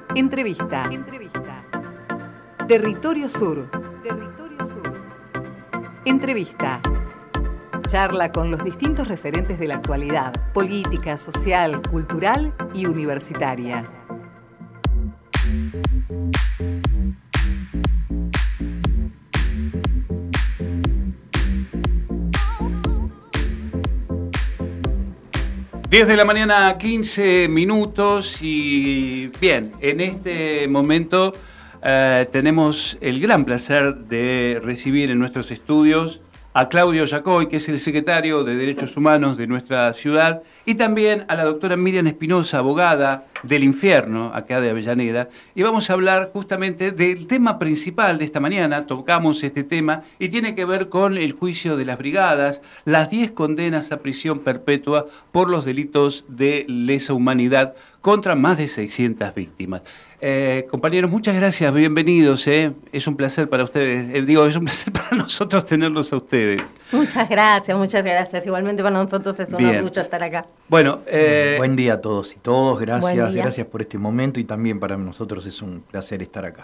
Entrevista. Territorio Sur. Entrevista. Charla con los distintos referentes de la actualidad, política, social, cultural y universitaria. Diez de la mañana, 15 minutos y bien, en este momento tenemos el gran placer de recibir en nuestros estudios a Claudio Yacoy, que es el secretario de Derechos Humanos de nuestra ciudad, y también a la doctora Miriam Espinosa, abogada del Infierno, acá de Avellaneda, y vamos a hablar justamente del tema principal de esta mañana. Tocamos este tema y tiene que ver con el juicio de las brigadas, las 10 condenas a prisión perpetua por los delitos de lesa humanidad contra más de 600 víctimas. Compañeros, muchas gracias, bienvenidos. Es un placer para ustedes, es un placer para nosotros tenerlos a ustedes. Muchas gracias. Igualmente para nosotros es un orgullo estar acá. Bueno, buen día a todos y todos, gracias por este momento y también para nosotros es un placer estar acá.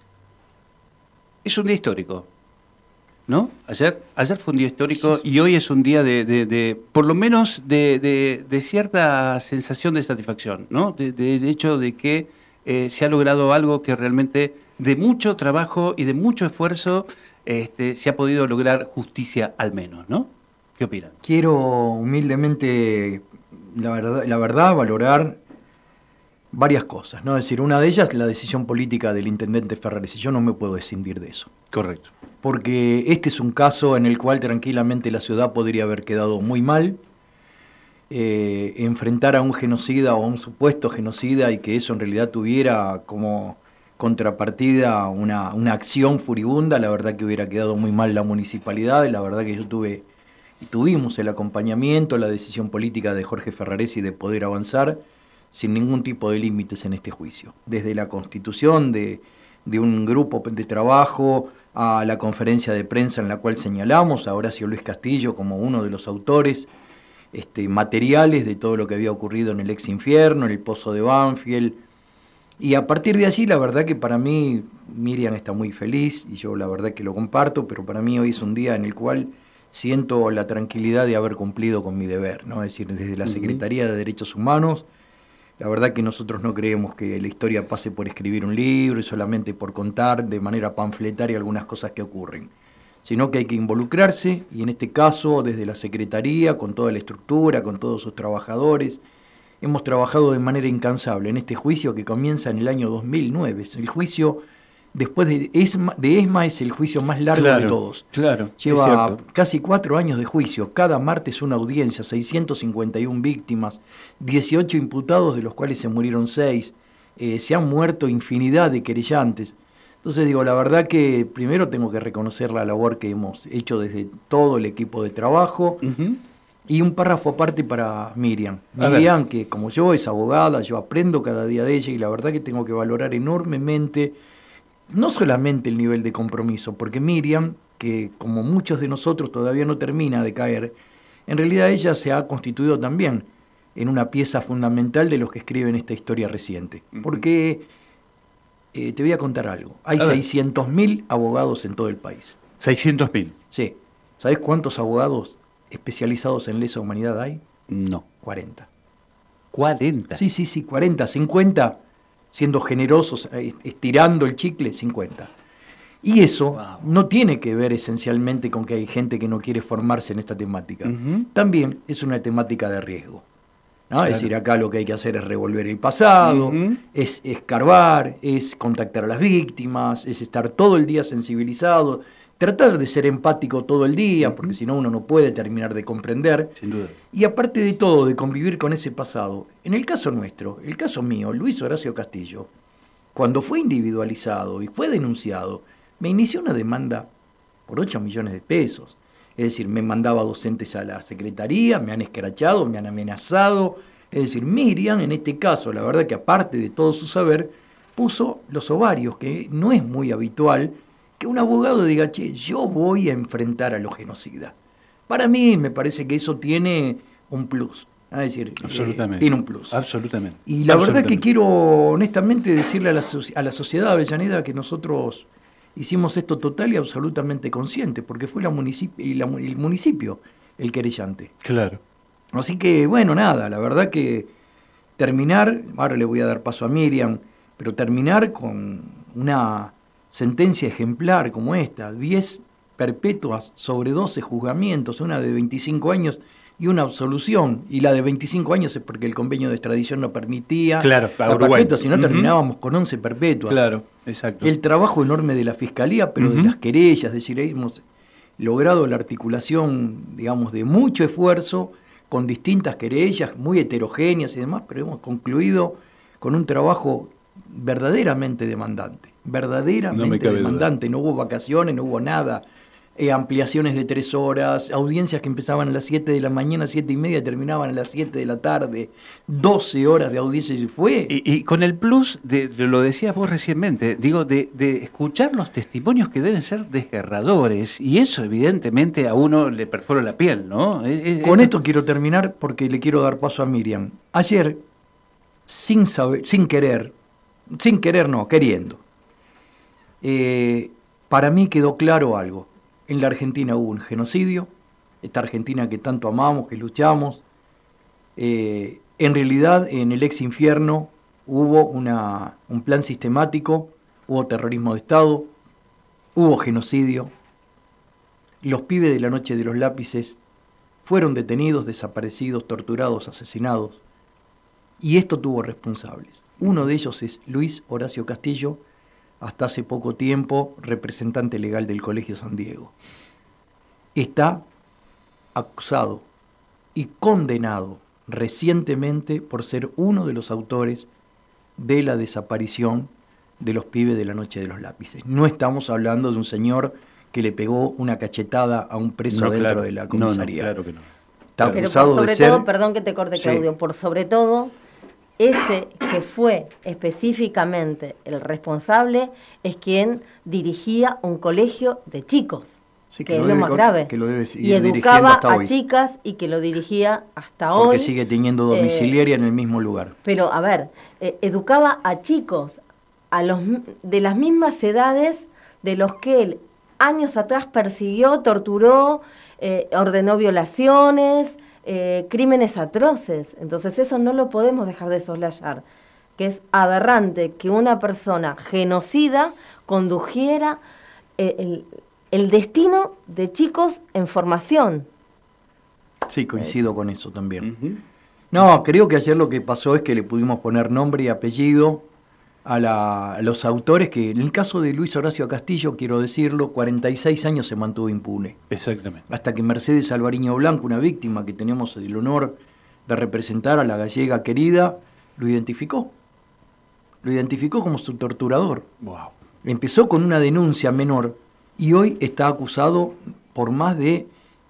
Es un día histórico, ¿no? Ayer fue un día histórico y hoy es un día de por lo menos de cierta sensación de satisfacción, ¿no? Del hecho de que se ha logrado algo que realmente de mucho trabajo y de mucho esfuerzo se ha podido lograr justicia al menos, ¿no? ¿Qué opinan? Quiero humildemente, la verdad, valorar varias cosas, ¿no? Es decir, una de ellas, la decisión política del intendente Ferrares, y yo no me puedo escindir de eso. Correcto. Porque este es un caso en el cual tranquilamente la ciudad podría haber quedado muy mal. Enfrentar a un genocida o a un supuesto genocida y que eso en realidad tuviera como contrapartida una acción furibunda, la verdad que hubiera quedado muy mal la municipalidad, la verdad que tuvimos el acompañamiento, la decisión política de Jorge Ferraresi de poder avanzar sin ningún tipo de límites en este juicio. Desde la constitución de un grupo de trabajo a la conferencia de prensa en la cual señalamos a Horacio Luis Castillo como uno de los autores materiales de todo lo que había ocurrido en el ex infierno, en el pozo de Banfield. Y a partir de allí, la verdad que para mí, Miriam está muy feliz, y yo la verdad que lo comparto, pero para mí hoy es un día en el cual siento la tranquilidad de haber cumplido con mi deber, ¿no? Es decir, desde la Secretaría de Derechos Humanos, la verdad que nosotros no creemos que la historia pase por escribir un libro y solamente por contar de manera panfletaria algunas cosas que ocurren, sino que hay que involucrarse, y en este caso desde la Secretaría, con toda la estructura, con todos sus trabajadores, hemos trabajado de manera incansable en este juicio que comienza en el año 2009. El juicio después de ESMA es el juicio más largo de todos. Claro, lleva casi 4 años de juicio, cada martes una audiencia, 651 víctimas, 18 imputados, de los cuales se murieron 6, se han muerto infinidad de querellantes. Entonces la verdad que primero tengo que reconocer la labor que hemos hecho desde todo el equipo de trabajo. Y un párrafo aparte para Miriam. Miriam, que como yo es abogada, yo aprendo cada día de ella y la verdad que tengo que valorar enormemente, no solamente el nivel de compromiso, porque Miriam, que como muchos de nosotros todavía no termina de caer, en realidad ella se ha constituido también en una pieza fundamental de los que escriben esta historia reciente. Porque te voy a contar algo. Hay 600.000 abogados en todo el país. ¿600.000? Sí. ¿Sabés cuántos abogados especializados en lesa humanidad hay? No. 40. ¿40? Sí, 40, 50, siendo generosos, estirando el chicle, 50. Y eso no tiene que ver esencialmente con que hay gente que no quiere formarse en esta temática. También es una temática de riesgo, ¿no? Claro. Es decir, acá lo que hay que hacer es revolver el pasado, es escarbar, es contactar a las víctimas, es estar todo el día sensibilizado, tratar de ser empático todo el día, porque si no uno no puede terminar de comprender. Sin duda. Y aparte de todo, de convivir con ese pasado, en el caso nuestro, el caso mío, Luis Horacio Castillo, cuando fue individualizado y fue denunciado, me inició una demanda por 8 millones de pesos. Es decir, me mandaba docentes a la secretaría, me han escrachado, me han amenazado. Es decir, Miriam, en este caso, la verdad que aparte de todo su saber, puso los ovarios, que no es muy habitual que un abogado diga, che, yo voy a enfrentar a los genocidas. Para mí me parece que eso tiene un plus. Es decir, Absolutamente. tiene un plus. Absolutamente. Y la verdad que quiero honestamente decirle a la sociedad de Avellaneda que nosotros hicimos esto total y absolutamente consciente, porque fue el municipio el querellante. Claro. Así que, bueno, nada, la verdad que terminar, ahora le voy a dar paso a Miriam, pero terminar con una sentencia ejemplar como esta, 10 perpetuas sobre 12 juzgamientos, una de 25 años y una absolución, y la de 25 años es porque el convenio de extradición no permitía Claro, la perpetua, si no terminábamos con 11 perpetuas. Claro, exacto. El trabajo enorme de la Fiscalía, pero de las querellas, es decir, hemos logrado la articulación, digamos, de mucho esfuerzo, con distintas querellas muy heterogéneas y demás, pero hemos concluido con un trabajo verdaderamente demandante, demandante, no hubo vacaciones, no hubo nada. Ampliaciones de 3 horas, audiencias que empezaban a las 7 de la mañana, 7 y media, y terminaban a las 7 de la tarde, 12 horas de audiencia y fue. Y con el plus, lo decías vos recientemente, digo, de escuchar los testimonios que deben ser desgarradores, y eso evidentemente a uno le perfora la piel, ¿no? Con esto quiero terminar porque le quiero dar paso a Miriam. Ayer, queriendo, para mí quedó claro algo. En la Argentina hubo un genocidio, esta Argentina que tanto amamos, que luchamos. En realidad, en el ex infierno hubo un plan sistemático, hubo terrorismo de Estado, hubo genocidio. Los pibes de la noche de los lápices fueron detenidos, desaparecidos, torturados, asesinados. Y esto tuvo responsables. Uno de ellos es Luis Horacio Castillo, hasta hace poco tiempo representante legal del Colegio San Diego. Está acusado y condenado recientemente por ser uno de los autores de la desaparición de los pibes de la noche de los lápices. No estamos hablando de un señor que le pegó una cachetada a un preso dentro de la comisaría. Claro que no. Está acusado sobre de ser... todo, perdón que te corte, Claudio, por sobre todo... Ese que fue específicamente el responsable es quien dirigía un colegio de chicos, sí, que es lo más grave. Que lo debe y educaba a chicas y que lo dirigía hasta hoy. Porque sigue teniendo domiciliaria en el mismo lugar. Pero, a ver, educaba a chicos de las mismas edades de los que él años atrás persiguió, torturó, ordenó violaciones... crímenes atroces. Entonces eso no lo podemos dejar de soslayar, que es aberrante que una persona genocida condujera el destino de chicos en formación. Sí, coincido con eso también. No, creo que ayer lo que pasó es que le pudimos poner nombre y apellido a los autores, que en el caso de Luis Horacio Castillo, quiero decirlo, 46 años se mantuvo impune. Exactamente. Hasta que Mercedes Alvariño Blanco, una víctima que teníamos el honor de representar a la gallega querida, lo identificó. Lo identificó como su torturador. Wow. Empezó con una denuncia menor y hoy está acusado por más de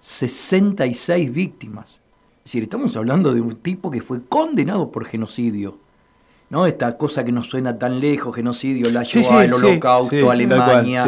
66 víctimas. Es decir, estamos hablando de un tipo que fue condenado por genocidio. ¿No? Esta cosa que nos suena tan lejos, genocidio, la Shoah, el Holocausto, Alemania.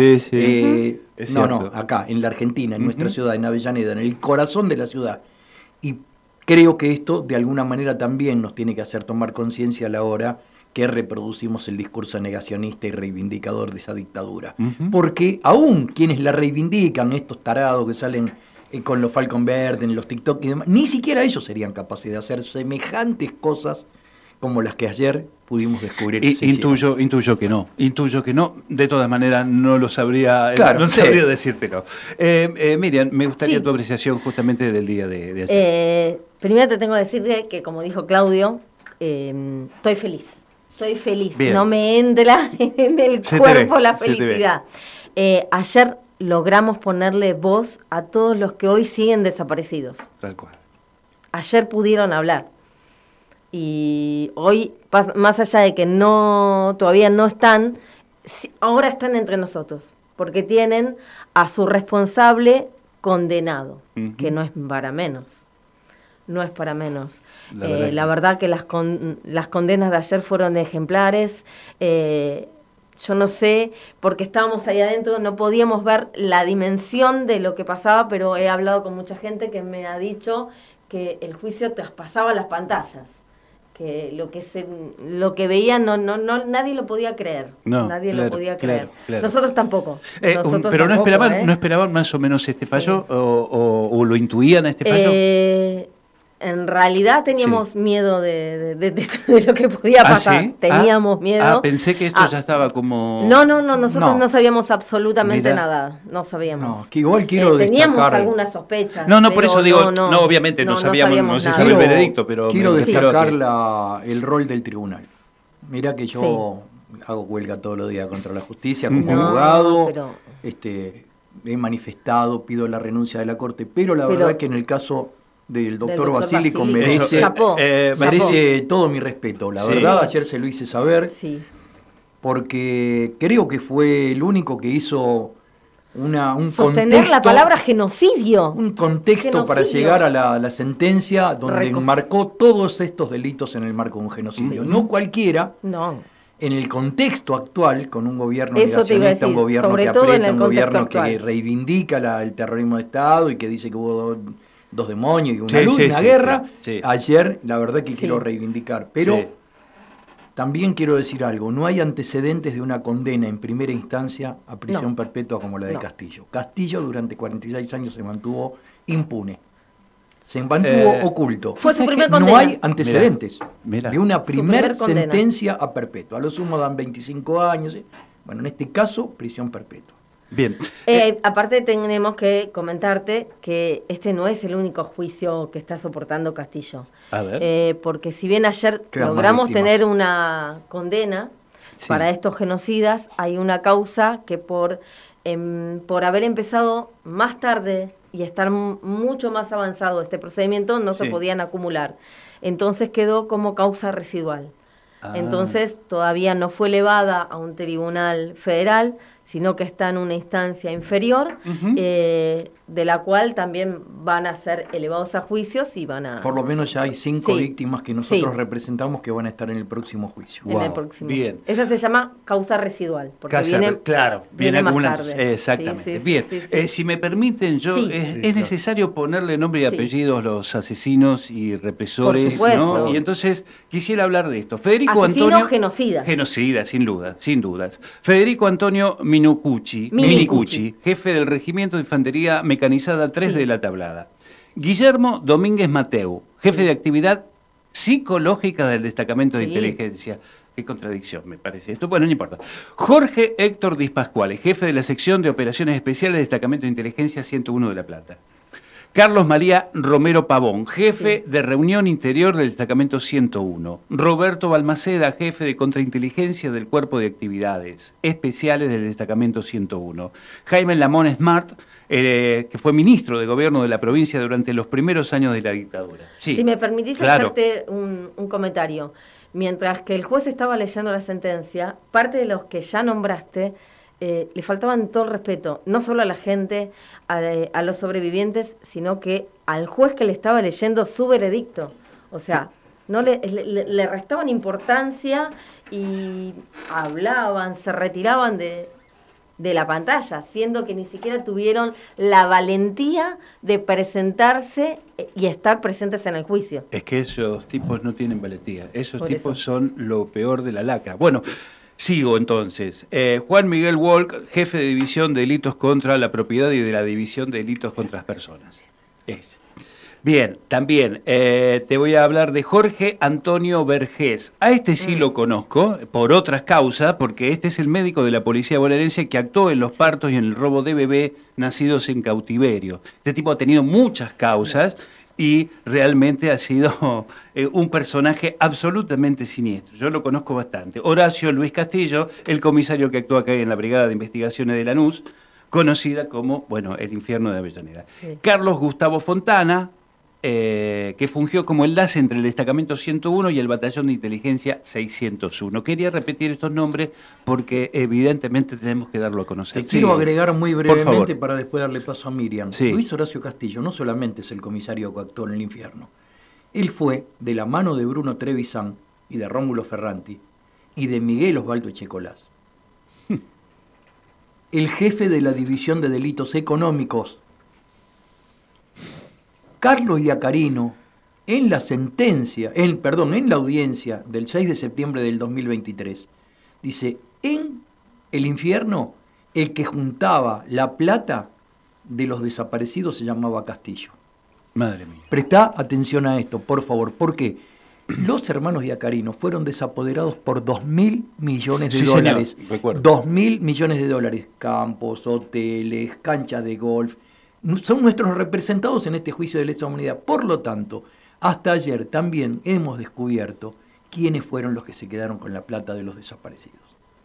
Acá, en la Argentina, en nuestra ciudad, en Avellaneda, en el corazón de la ciudad. Y creo que esto, de alguna manera, también nos tiene que hacer tomar conciencia a la hora que reproducimos el discurso negacionista y reivindicador de esa dictadura. Porque aún quienes la reivindican, estos tarados que salen con los Falcon Verde, en los TikTok y demás, ni siquiera ellos serían capaces de hacer semejantes cosas como las que ayer pudimos descubrir. Intuyo que no. De todas maneras, no lo sabría, sabría decírtelo. Miriam, me gustaría tu apreciación justamente del día de ayer. Primero te tengo que decir que, como dijo Claudio, estoy feliz. Bien. No me entra en el cuerpo la felicidad. Ayer logramos ponerle voz a todos los que hoy siguen desaparecidos. Tal cual. Ayer pudieron hablar. Y hoy, más allá de que todavía no están, ahora están entre nosotros, porque tienen a su responsable condenado, que no es para menos. No es para menos. La verdad que las condenas de ayer fueron ejemplares. Yo no sé, porque estábamos ahí adentro, no podíamos ver la dimensión de lo que pasaba, pero he hablado con mucha gente que me ha dicho que el juicio traspasaba las pantallas, que lo que veían nadie lo podía creer. Nadie lo podía creer. Claro. Nosotros tampoco. Pero tampoco, ¿no esperaban más o menos este fallo? Sí. ¿O lo intuían a este fallo? En realidad teníamos miedo de lo que podía pasar. ¿Sí? Teníamos miedo. Pensé que esto ya estaba como... No, nosotros no sabíamos absolutamente nada. No sabíamos. No, que igual quiero teníamos destacar... algunas sospechas. No, por eso digo, obviamente no sabíamos, no se sabe el veredicto, pero... Quiero destacar el rol del tribunal. Mirá que yo hago huelga todos los días contra la justicia como abogado, he manifestado, pido la renuncia de la Corte, pero la verdad es que en el caso... del doctor Basílico merece todo mi respeto. La verdad, ayer se lo hice saber, porque creo que fue el único que hizo un sostener contexto, la palabra genocidio. Un contexto para llegar a la sentencia donde enmarcó todos estos delitos en el marco de un genocidio. No cualquiera. En el contexto actual, con un gobierno negacionista, un gobierno que aprieta, un gobierno que reivindica el terrorismo de Estado y que dice que hubo dos demonios y una guerra. Ayer, la verdad que quiero reivindicar, pero también quiero decir algo, no hay antecedentes de una condena en primera instancia a prisión perpetua como la de Castillo. Castillo durante 46 años se mantuvo impune, se mantuvo oculto. Fue su primer condena. No hay antecedentes de una primer sentencia a perpetua, a lo sumo dan 25 años, bueno, en este caso, prisión perpetua. Bien. Aparte tenemos que comentarte que este no es el único juicio que está soportando Castillo. A ver. Porque si bien ayer logramos tener una condena para estos genocidas, hay una causa que por haber empezado más tarde y estar mucho más avanzado este procedimiento no se podían acumular. Entonces quedó como causa residual. Entonces todavía no fue elevada a un tribunal federal, sino que está en una instancia inferior, de la cual también van a ser elevados a juicios y van a... Por lo menos ya hay 5 víctimas que nosotros representamos que van a estar en el próximo juicio. En el próximo. Bien. Esa se llama causa residual, porque viene más acumulando. tarde. Exactamente. Bien. Si me permiten, es necesario ponerle nombre y apellidos a los asesinos y represores, ¿no? Y entonces quisiera hablar de esto. Federico Antonio... Genocidas, sin dudas. Federico Antonio Minicucci, jefe del Regimiento de Infantería Mecanizada 3 de la Tablada. Guillermo Domínguez Mateu, jefe de actividad psicológica del Destacamento de Inteligencia. Qué contradicción me parece esto. Bueno, no importa. Jorge Héctor Diz Pascuales, jefe de la sección de operaciones especiales del Destacamento de Inteligencia 101 de La Plata. Carlos María Romero Pavón, jefe de reunión interior del Destacamento 101. Roberto Balmaceda, jefe de contrainteligencia del Cuerpo de Actividades Especiales del Destacamento 101. Jaime Lamón Smart, que fue ministro de Gobierno de la provincia durante los primeros años de la dictadura. Si me permitís hacerte un comentario. Mientras que el juez estaba leyendo la sentencia, parte de los que ya nombraste... le faltaban todo el respeto, no solo a la gente, a los sobrevivientes, sino que al juez que le estaba leyendo su veredicto. O sea, no le restaban importancia y hablaban, se retiraban de la pantalla, siendo que ni siquiera tuvieron la valentía de presentarse y estar presentes en el juicio. Es que esos tipos no tienen valentía, esos tipos son lo peor de la lacra. Bueno, sigo entonces. Juan Miguel Walk, jefe de División de Delitos contra la Propiedad y de la División de Delitos contra las Personas. Bien, también te voy a hablar de Jorge Antonio Vergés. A este sí lo conozco, por otras causas, porque este es el médico de la policía bonaerense que actuó en los partos y en el robo de bebés nacidos en cautiverio. Este tipo ha tenido muchas causas y realmente ha sido un personaje absolutamente siniestro. Yo lo conozco bastante. Horacio Luis Castillo, el comisario que actuó acá en la Brigada de Investigaciones de Lanús, conocida como, el infierno de Avellaneda. Carlos Gustavo Fontana, que fungió como enlace entre el Destacamento 101 y el Batallón de Inteligencia 601. Quería repetir estos nombres porque evidentemente tenemos que darlo a conocer. Te quiero agregar muy brevemente para después darle paso a Miriam. Luis Horacio Castillo no solamente es el comisario que actuó en el infierno, él fue, de la mano de Bruno Trevisan y de Rómulo Ferranti y de Miguel Osvaldo Echecolás, el jefe de la División de Delitos Económicos. Carlos Iacarino en la sentencia, en la audiencia del 6 de septiembre del 2023, dice, en el infierno, el que juntaba la plata de los desaparecidos se llamaba Castillo. Madre mía. Prestá atención a esto, por favor, porque los hermanos Iacarino fueron desapoderados por 2.000 millones de dólares. Señor, recuerdo. 2.000 millones de dólares. Campos, hoteles, canchas de golf. Son nuestros representados en este juicio de lesa humanidad. Por lo tanto, hasta ayer también hemos descubierto quiénes fueron los que se quedaron con la plata de los desaparecidos.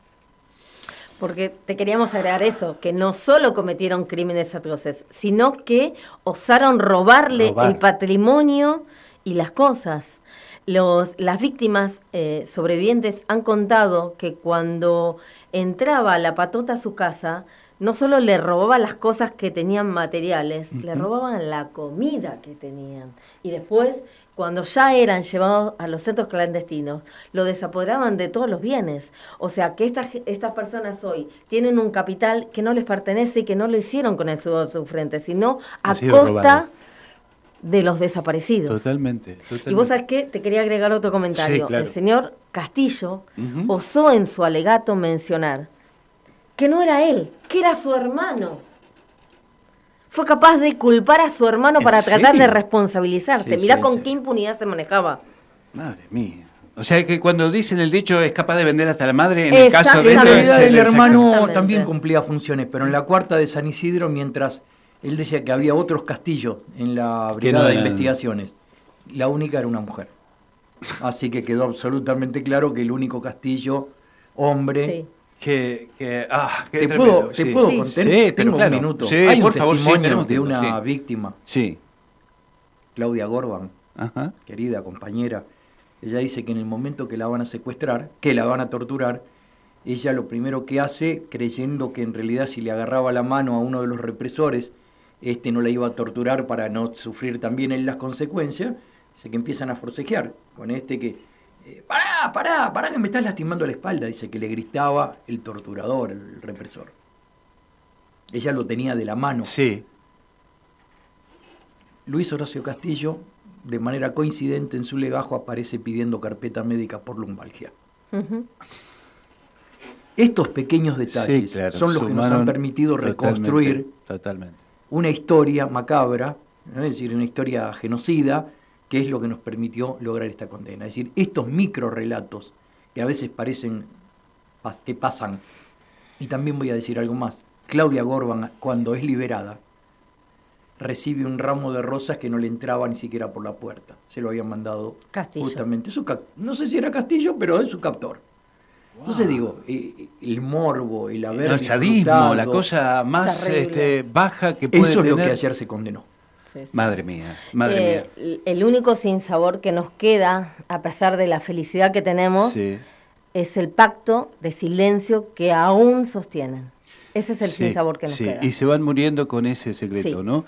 Porque te queríamos agregar eso, que no solo cometieron crímenes atroces, sino que osaron robarle el patrimonio y las cosas. Las víctimas sobrevivientes han contado que cuando entraba la patota a su casa, no solo le robaban las cosas que tenían materiales, le robaban la comida que tenían. Y después, cuando ya eran llevados a los centros clandestinos, lo desapoderaban de todos los bienes. O sea, que estas personas hoy tienen un capital que no les pertenece y que no lo hicieron con el sudor de su frente, sino a costa de los desaparecidos. Totalmente. Y vos sabés qué, te quería agregar otro comentario. Sí, claro. El señor Castillo osó en su alegato mencionar que no era él, que era su hermano. Fue capaz de culpar a su hermano para tratar de responsabilizarse. Mirá con qué impunidad se manejaba. Madre mía. O sea que cuando dicen el dicho es capaz de vender hasta la madre, en el caso de... En realidad el hermano también cumplía funciones, pero en la cuarta de San Isidro, mientras él decía que había otros castillos en la brigada de investigaciones, la única era una mujer. Así que quedó absolutamente claro que el único castillo, hombre... Te puedo contar, sí, tengo claro. un minuto. Sí, Hay un favor, testimonio de una víctima, sí. Claudia Gorban, querida compañera. Ella dice que en el momento que la van a secuestrar, que la van a torturar, ella lo primero que hace, creyendo que en realidad si le agarraba la mano a uno de los represores, no la iba a torturar para no sufrir también en las consecuencias, dice que empiezan a forcejear con que... Pará, que me estás lastimando la espalda, dice que le gritaba el torturador, el represor. Ella lo tenía de la mano. Sí. Luis Horacio Castillo, de manera coincidente en su legajo, aparece pidiendo carpeta médica por lumbalgia. Estos pequeños detalles son los que nos han permitido reconstruir una historia macabra, ¿no? Es decir, una historia genocida, que es lo que nos permitió lograr esta condena. Es decir, estos microrelatos que a veces parecen que pasan. Y también voy a decir algo más. Claudia Gorban, cuando es liberada, recibe un ramo de rosas que no le entraba ni siquiera por la puerta. Se lo habían mandado Castillo. Justamente. No sé si era Castillo, pero es su captor. Wow. Entonces digo, el morbo, el haber... El sadismo, la cosa más baja que puede tener. Eso es lo que ayer se condenó. Sí. Madre mía, madre mía. El único sinsabor que nos queda, a pesar de la felicidad que tenemos, es el pacto de silencio que aún sostienen. Ese es el sinsabor que nos queda. Y se van muriendo con ese secreto, ¿no?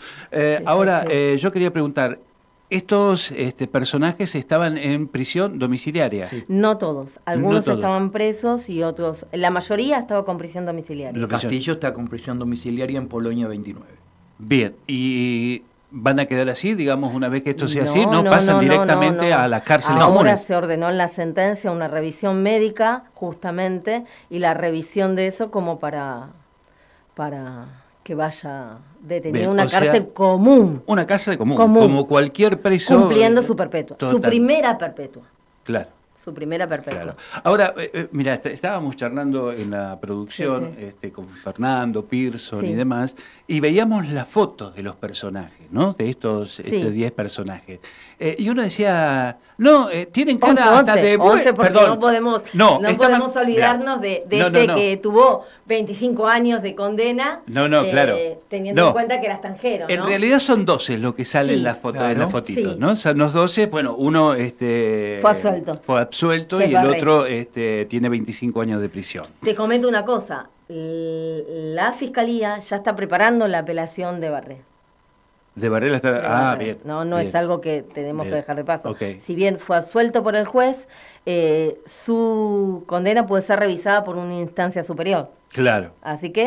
Yo quería preguntar, ¿estos personajes estaban en prisión domiciliaria? Sí. No todos. Algunos estaban presos y otros... La mayoría estaba con prisión domiciliaria. Castillo está con prisión domiciliaria en Polonia 29. Bien, y... ¿Van a quedar así, digamos, una vez que esto sea así? ¿No pasan directamente a las cárceles comunes? Ahora se ordenó en la sentencia una revisión médica, justamente, y la revisión de eso como para que vaya detenido en una cárcel común. Una cárcel común, como cualquier preso. Cumpliendo su perpetua, su primera perpetua. Claro. Su primera perpetua. Claro. Ahora, mira, estábamos charlando en la producción con Fernando, Pearson y demás, y veíamos las fotos de los personajes, ¿no? De estos 10 personajes. Y uno decía, no, tienen cara hasta de... 11, porque no podemos olvidarnos de que tuvo 25 años de condena, teniendo en cuenta que era extranjero, ¿no? En realidad son 12 los que salen en las fotitos, ¿no? Son los 12, bueno, uno fue absuelto y el otro tiene 25 años de prisión. Te comento una cosa, la Fiscalía ya está preparando la apelación de Barré. De Varela está... bien. No bien. Es algo que tenemos que dejar de paso. Si bien fue absuelto por el juez, su condena puede ser revisada por una instancia superior. Claro. Así que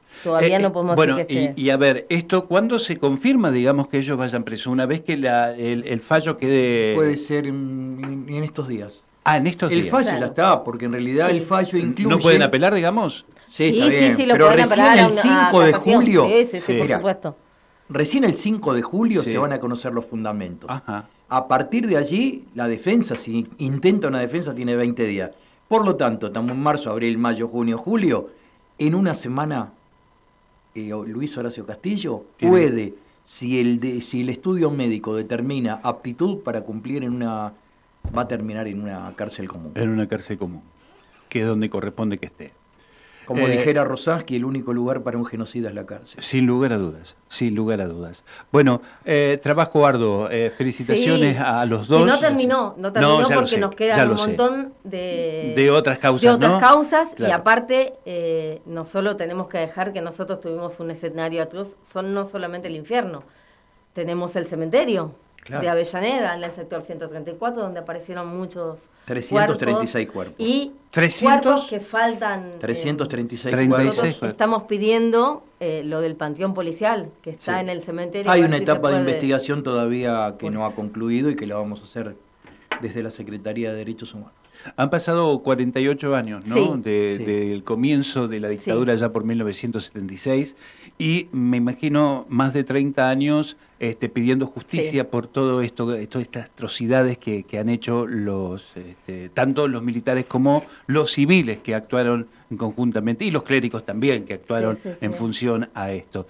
Todavía no podemos bueno, decir que esté. y a ver, ¿esto cuándo se confirma, digamos, que ellos vayan presos? Una vez que el fallo quede... Puede ser en estos días. Ah, en estos El días. fallo Claro. ya está, porque en realidad Sí. el fallo incluye... ¿No pueden apelar, digamos? Sí, está Sí, bien, sí, lo pero pueden recién apelar a el una 5 de casación. julio... Sí, por Mira, supuesto. Recién el 5 de julio Sí. se van a conocer los fundamentos. Ajá. A partir de allí, la defensa, si intenta una defensa, tiene 20 días. Por lo tanto, estamos en marzo, abril, mayo, junio, julio. En una semana, Luis Horacio Castillo Tiene- puede, si el estudio médico determina aptitud para cumplir va a terminar en una cárcel común. En una cárcel común, que es donde corresponde que esté. Como dijera Rosansky, el único lugar para un genocida es la cárcel. Sin lugar a dudas, sin lugar a dudas. Bueno, trabajo arduo, felicitaciones Sí. a los Que dos. no terminó ya lo porque sé, nos ya quedan lo un sé. montón de otras causas, de otras ¿no? causas y Claro. aparte no solo tenemos que dejar que nosotros tuvimos un escenario atroz, no solamente el infierno, tenemos el cementerio Claro. de Avellaneda en el sector 134 donde aparecieron muchos 336 cuerpos. y 300, cuerpos que faltan. 336 36 Nosotros cuerpos. estamos pidiendo lo del panteón policial que está Sí. en el cementerio. Hay a ver una si se etapa de puede- investigación todavía que no ha concluido y que la vamos a hacer desde la Secretaría de Derechos Humanos. Han pasado 48 años, ¿no? Sí. Sí. Del comienzo de la dictadura ya por 1976 y me imagino más de 30 años pidiendo justicia Sí. por todo esto, todas estas atrocidades que han hecho tanto los militares como los civiles que actuaron conjuntamente y los clérigos también que actuaron Sí, sí, en sí. función a esto.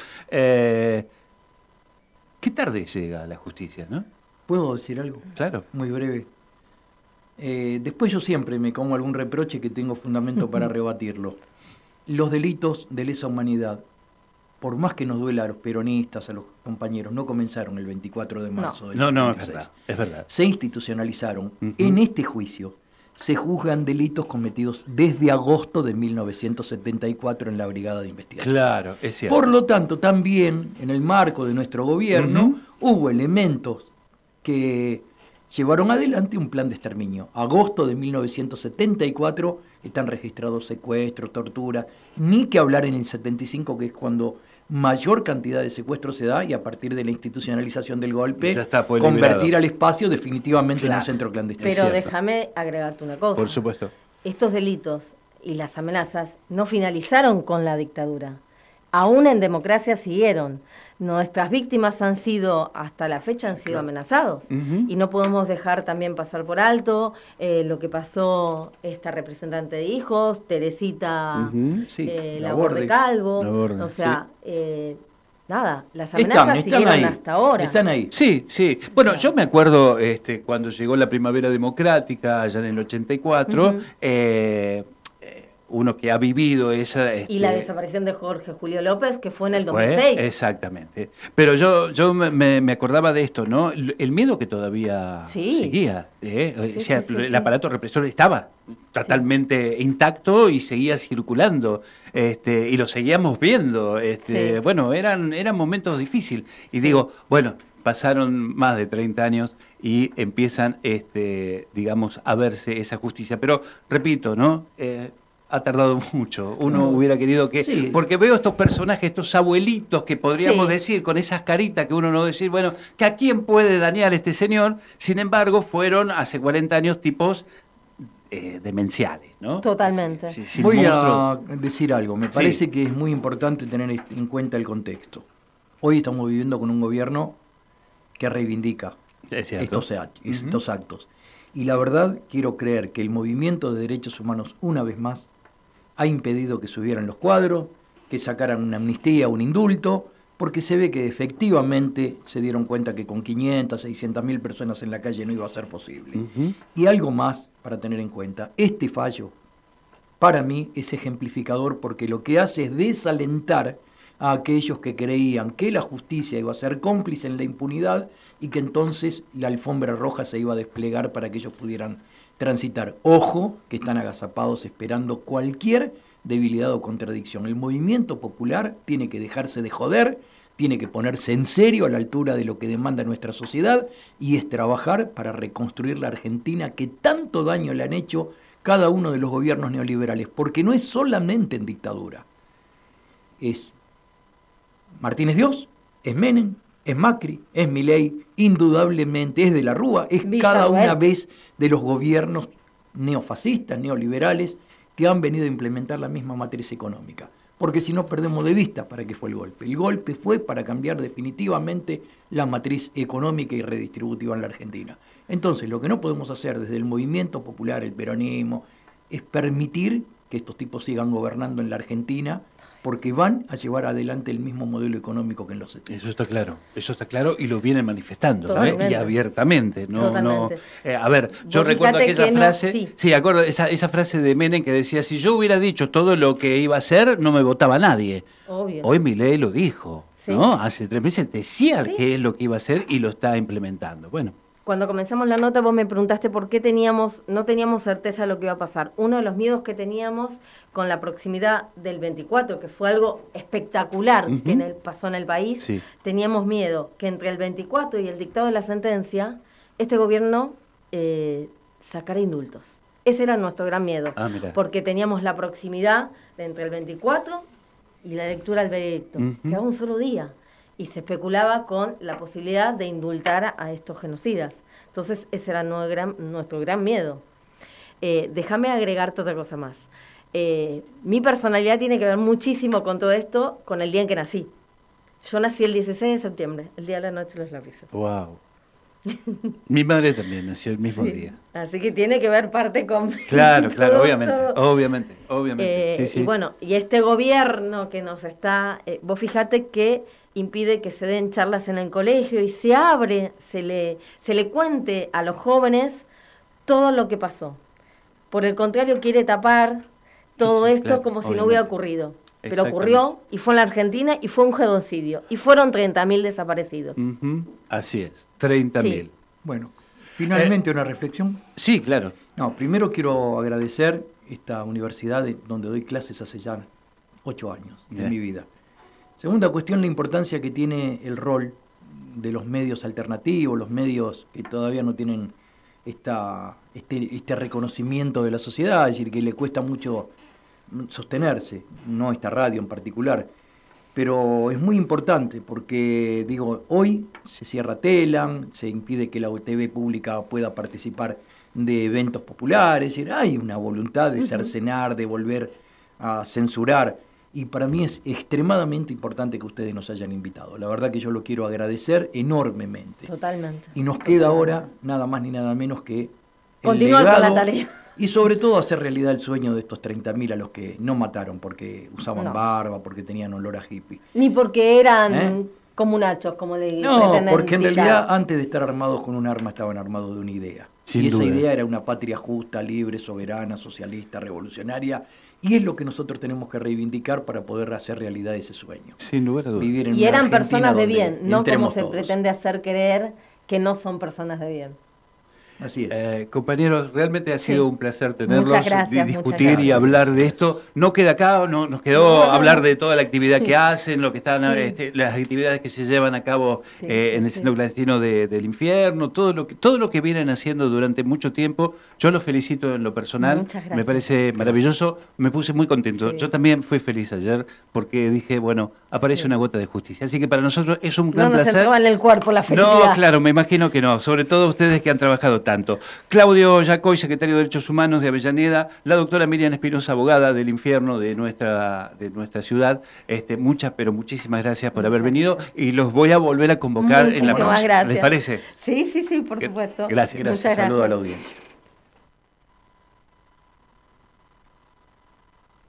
Qué tarde llega la justicia, ¿no? ¿Puedo decir algo? Claro. Muy breve. Después yo siempre me como algún reproche que tengo fundamento para rebatirlo. Los delitos de lesa humanidad, por más que nos duela a los peronistas, a los compañeros, no comenzaron el 24 de marzo del No, es 76. verdad, es verdad. Se institucionalizaron. Ujú. En este juicio se juzgan delitos cometidos desde agosto de 1974 en la Brigada de Investigación. Claro, es cierto. Por lo tanto, también en el marco de nuestro gobierno Ujú. hubo elementos que llevaron adelante un plan de exterminio. Agosto de 1974 están registrados secuestros, torturas, ni que hablar en el 75, que es cuando mayor cantidad de secuestros se da y a partir de la institucionalización del golpe, Ya está, fue convertir liberado. al espacio definitivamente en Claro. un centro clandestino. Pero cierto. déjame agregarte una cosa. Por supuesto. Estos delitos y las amenazas no finalizaron con la dictadura. Aún en democracia siguieron. Nuestras víctimas hasta la fecha han sido amenazados. Ujú. Y no podemos dejar también pasar por alto lo que pasó esta representante de hijos, Teresita Ujú. Sí, Laborde Calvo. Laborde, o sea, nada, las Están amenazas siguieron ahí. hasta ahora. Están ahí. Sí, sí. Bueno, yo me acuerdo cuando llegó la primavera democrática, allá en el 84, Ujú. uno que ha vivido esa... Y la desaparición de Jorge Julio López, que fue en el fue, 2006. exactamente. Pero yo me acordaba de esto, ¿no? El miedo que todavía Sí. seguía. O Sí, sea, sí, el sí. aparato represor estaba totalmente intacto y seguía circulando. Y lo seguíamos viendo. Sí. Bueno, eran momentos difíciles. Y Sí. digo, bueno, pasaron más de 30 años y empiezan, digamos, a verse esa justicia. Pero, repito, ¿no? Ha tardado mucho. Uno hubiera querido que... Sí. Porque veo estos personajes, estos abuelitos que podríamos Sí. decir con esas caritas que uno no decir, bueno, que a quién puede dañar este señor. Sin embargo, fueron hace 40 años tipos demenciales, ¿no? Totalmente. Sí, sí, Voy monstruos. a decir algo. Me Sí. parece que es muy importante tener en cuenta el contexto. Hoy estamos viviendo con un gobierno que reivindica Es cierto. estos actos. Y la verdad, quiero creer que el movimiento de derechos humanos, una vez más, ha impedido que subieran los cuadros, que sacaran una amnistía, un indulto, porque se ve que efectivamente se dieron cuenta que con 500, 600.000 personas en la calle no iba a ser posible. Ujú. Y algo más para tener en cuenta, este fallo para mí es ejemplificador porque lo que hace es desalentar a aquellos que creían que la justicia iba a ser cómplice en la impunidad y que entonces la alfombra roja se iba a desplegar para que ellos pudieran transitar. Ojo, que están agazapados esperando cualquier debilidad o contradicción. El movimiento popular tiene que dejarse de joder, tiene que ponerse en serio a la altura de lo que demanda nuestra sociedad y es trabajar para reconstruir la Argentina que tanto daño le han hecho cada uno de los gobiernos neoliberales, porque no es solamente en dictadura. es Martínez Dios, es Menem, es Macri, es Milei, indudablemente es de la Rúa, es cada una vez de los gobiernos neofascistas, neoliberales, que han venido a implementar la misma matriz económica. Porque si no perdemos de vista para qué fue el golpe. El golpe fue para cambiar definitivamente la matriz económica y redistributiva en la Argentina. Entonces, lo que no podemos hacer desde el movimiento popular, el peronismo, es permitir que estos tipos sigan gobernando en la Argentina, porque van a llevar adelante el mismo modelo económico que en los 70. Eso está claro y lo vienen manifestando y abiertamente. Totalmente. A ver, yo recuerdo aquella frase, acuerdo esa frase de Menem que decía, si yo hubiera dicho todo lo que iba a hacer, no me votaba nadie. Obvio. Hoy Milei lo dijo, ¿sí? ¿no? Hace 3 meses decía qué es lo que iba a hacer y lo está implementando. Bueno. Cuando comenzamos la nota vos me preguntaste por qué no teníamos certeza de lo que iba a pasar. Uno de los miedos que teníamos con la proximidad del 24, que fue algo espectacular que pasó en el país, teníamos miedo que entre el 24 y el dictado de la sentencia, este gobierno sacara indultos. Ese era nuestro gran miedo, porque teníamos la proximidad de entre el 24 y la lectura del veredicto, quedaba un solo día. Y se especulaba con la posibilidad de indultar a estos genocidas. Entonces, ese era nuestro gran miedo. Déjame agregarte otra cosa más. Mi personalidad tiene que ver muchísimo con todo esto, con el día en que nací. Yo nací el 16 de septiembre, el día de la noche de los lápices. ¡Wow! Mi madre también nació el mismo día. Así que tiene que ver parte con... Claro, obviamente. Y bueno, y este gobierno que nos está... vos fijate que impide que se den charlas en el colegio y se abre, se le cuente a los jóvenes todo lo que pasó. Por el contrario, quiere tapar todo esto como si no hubiera ocurrido. Pero ocurrió y fue en la Argentina y fue un genocidio. Y fueron 30.000 desaparecidos. Así es, 30.000. Sí. Bueno, finalmente una reflexión. Sí, claro. No, primero quiero agradecer esta universidad donde doy clases hace ya 8 años de mi vida. Segunda cuestión, la importancia que tiene el rol de los medios alternativos, los medios que todavía no tienen este reconocimiento de la sociedad, es decir, que le cuesta mucho sostenerse, no esta radio en particular. Pero es muy importante porque, hoy se cierra Telam, se impide que la TV pública pueda participar de eventos populares, es decir, hay una voluntad de cercenar, de volver a censurar. Y para mí es extremadamente importante que ustedes nos hayan invitado. La verdad que yo lo quiero agradecer enormemente. Totalmente. Y nos queda ahora nada más ni nada menos que continuar con la tarea. Y sobre todo hacer realidad el sueño de estos 30.000 a los que no mataron porque usaban barba, porque tenían olor a hippie. Ni porque eran comunachos, como le dicen. No, porque en realidad antes de estar armados con un arma estaban armados de una idea. Y esa idea era una patria justa, libre, soberana, socialista, revolucionaria. Y es lo que nosotros tenemos que reivindicar para poder hacer realidad ese sueño. Sin lugar a dudas. Y eran personas de bien, no como se pretende hacer creer que no son personas de bien. Así es. Compañeros, realmente ha sido un placer tenerlos, muchas gracias, discutir y hablar de esto. No queda acá, nos quedó hablar de toda la actividad que hacen, lo que están, las actividades que se llevan a cabo en el Centro Clandestino del Infierno, todo lo que vienen haciendo durante mucho tiempo. Yo los felicito en lo personal. Muchas gracias. Me parece maravilloso, me puse muy contento. Yo también fui feliz ayer porque dije, bueno, aparece una gota de justicia. Así que para nosotros es un gran placer. No nos entraba en el cuerpo la felicidad. No, claro, me imagino que no, sobre todo ustedes que han trabajado tanto. Claudio Yacoy, secretario de Derechos Humanos de Avellaneda, la doctora Miriam Espinosa, abogada del Infierno de nuestra ciudad. Muchísimas gracias por haber venido y los voy a volver a convocar en la próxima. Gracias. ¿Les parece? Sí, por supuesto. Gracias. Saludo a la audiencia.